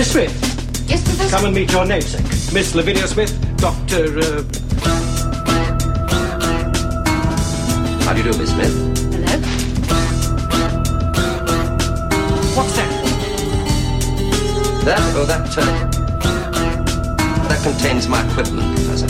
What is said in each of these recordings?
Mrs. Smith. Yes, Professor? Come and meet your namesake. Miss Lavinia Smith, Dr. How do you do, Miss Smith? Hello? What's that? That contains my equipment, Professor.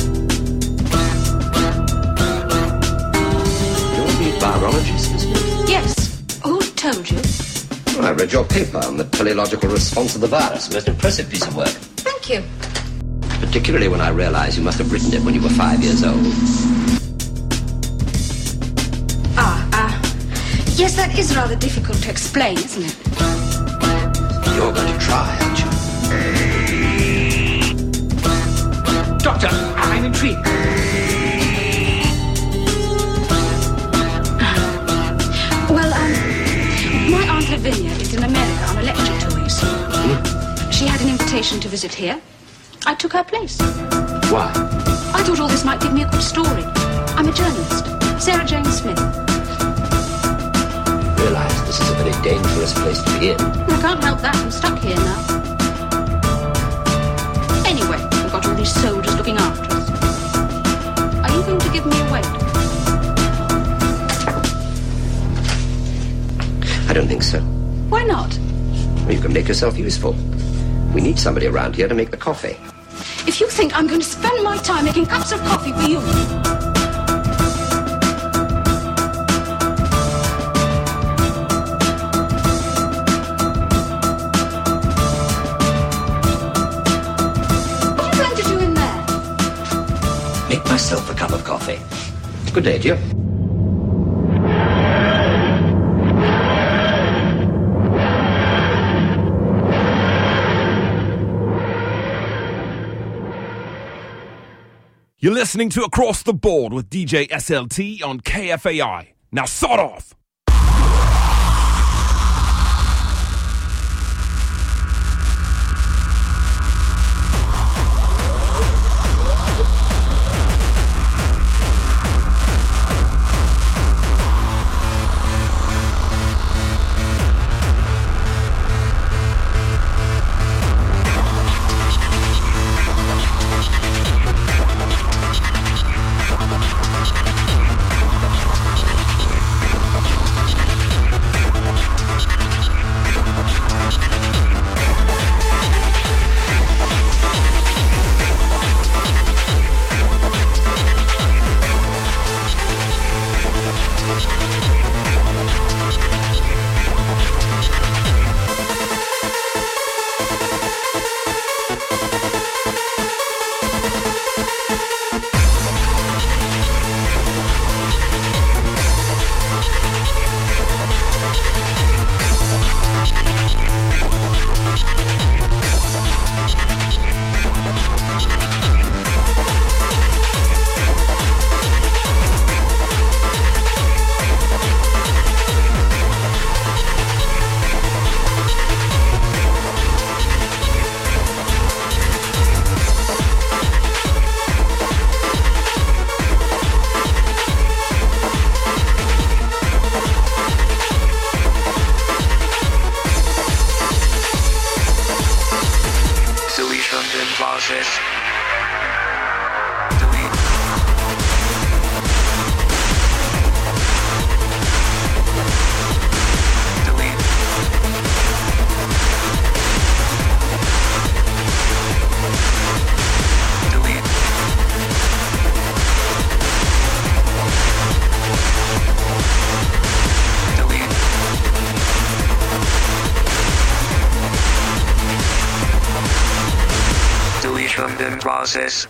You're the virologist, Miss Smith? Yes. Who told you? Well, I read your paper on the teleological response of the virus. A most impressive piece of work. Thank you. Particularly when I realized you must have written it when you were 5 years old. Yes, that is rather difficult to explain, isn't it? You're going to try, aren't you? Doctor, I'm intrigued. Well, my Aunt Lavinia is in America on a lecture tour, you see. She had an invitation to visit here. I took her place. Why? I thought all this might give me a good story. I'm a journalist, Sarah Jane Smith. I realize this is a very dangerous place to be in. I can't help that. I'm stuck here now. Anyway, we've got all these soldiers looking after us. Are you going to give me a wait? I don't think so. Why not? Well, you can make yourself useful. We need somebody around here to make the coffee. If you think I'm going to spend my time making cups of coffee for you... What are you going to do in there? Make myself a cup of coffee. Good day to you. You're listening to Across the Board with DJ SLT on KFAI. Now sod off! in process.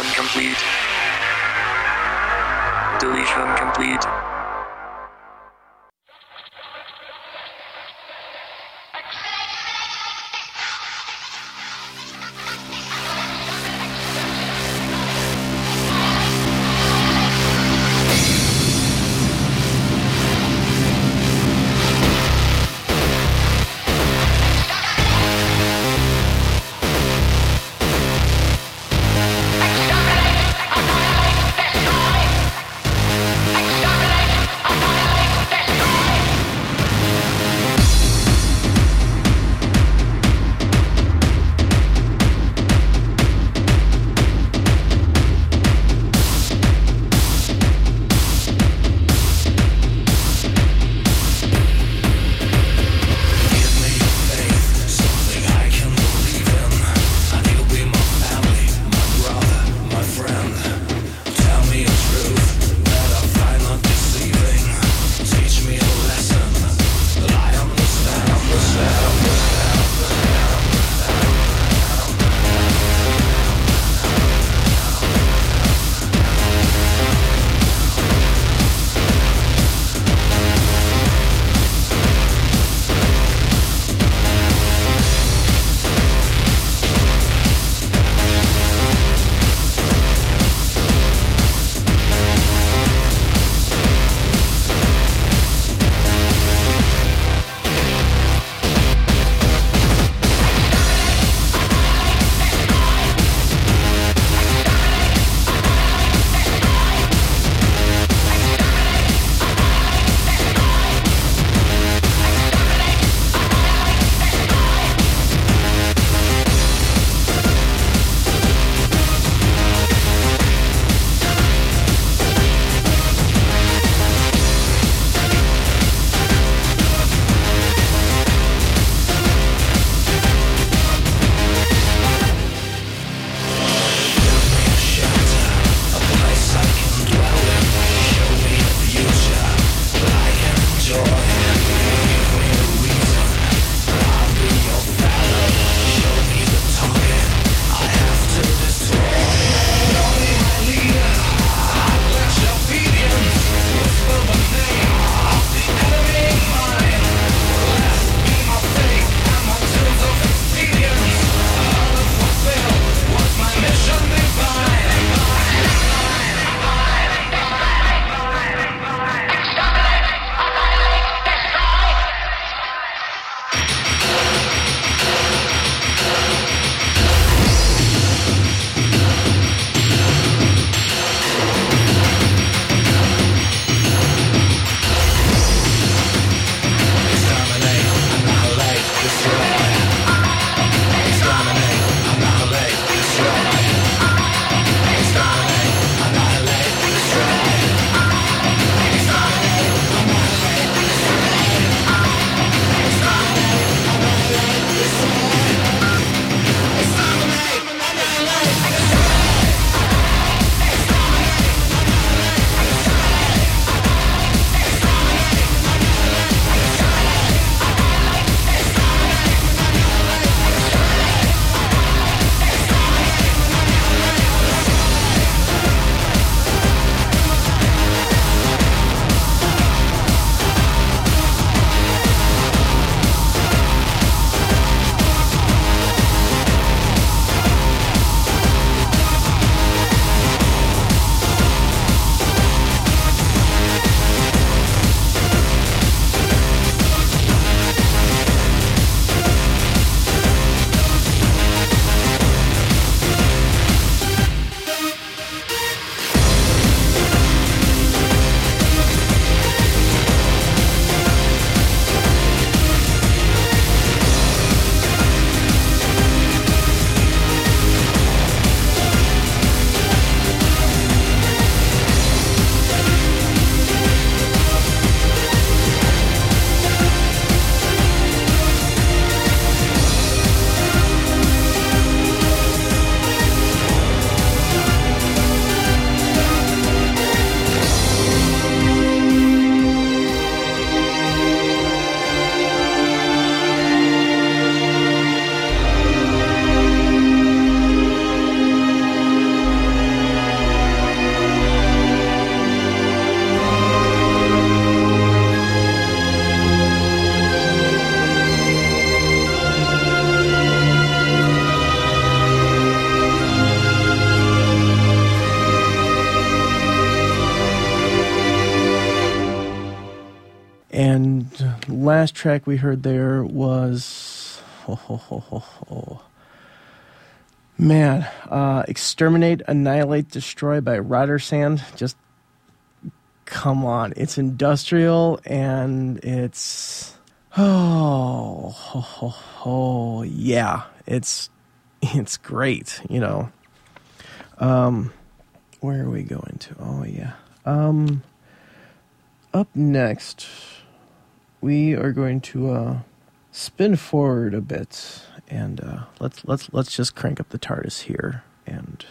Deletion complete. Deletion complete. Exterminate, destroy! last track we heard there was... Man, Exterminate, Annihilate, Destroy by Rotersand. Just, come on. It's industrial, and it's... Oh, yeah. It's great, you know. Where are we going to? Oh, yeah. Up next, we are going to spin forward a bit, and let's just crank up the TARDIS here, and...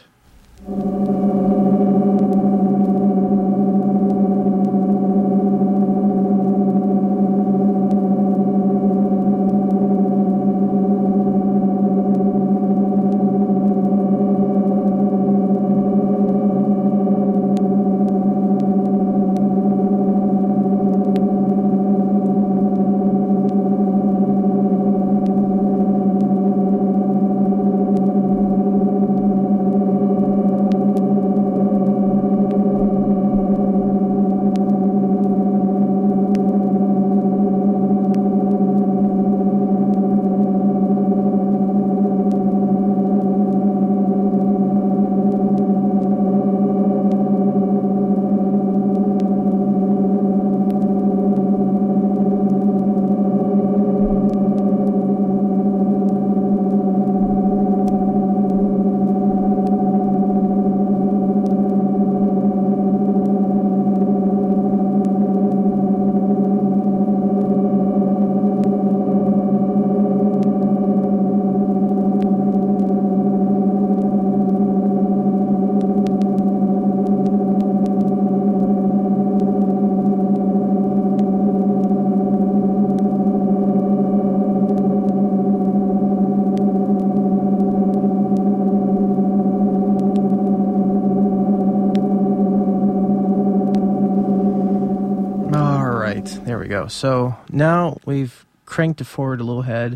There we go. So now we've cranked it forward a little head.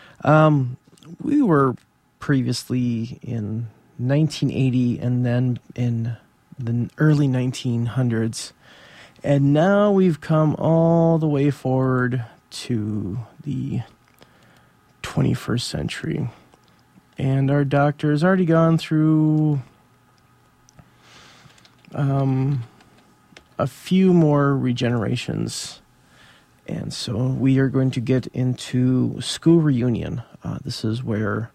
We were previously in 1980 and then in the early 1900s. And now we've come all the way forward to the 21st century. And our doctor has already gone through a few more regenerations. And so we are going to get into School Reunion. This is where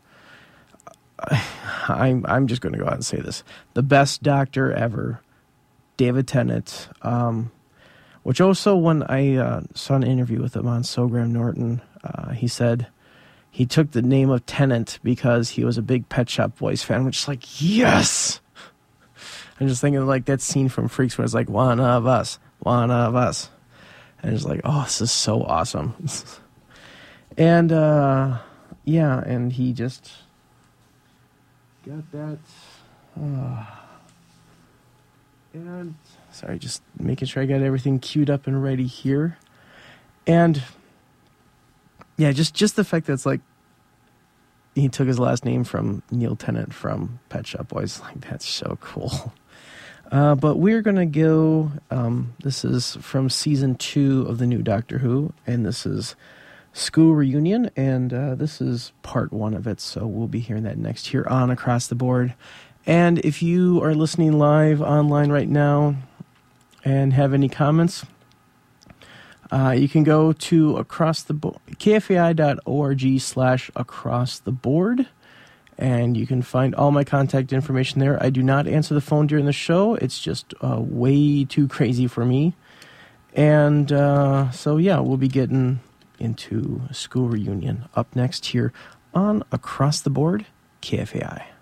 I'm just going to go out and say this. The best doctor ever, David Tennant, which also when I saw an interview with him on So Graham Norton, he said he took the name of Tennant because he was a big Pet Shop Boys fan, which is like, yes! I'm just thinking like that scene from Freaks where it's like, one of us. And it's like, oh, this is so awesome. And, yeah, and he just got that. And, sorry, just making sure I got everything queued up and ready here. And, yeah, just the fact that it's like, he took his last name from Neil Tennant from Pet Shop Boys. Like, that's so cool. But we're going to go, this is from season 2 of the new Doctor Who, and this is School Reunion, and this is part 1 of it, so we'll be hearing that next here on Across the Board. And if you are listening live online right now and have any comments, you can go to kfai.org/acrosstheboard. And you can find all my contact information there. I do not answer the phone during the show. It's just way too crazy for me. And so, yeah, we'll be getting into School Reunion up next here on Across the Board, KFAI.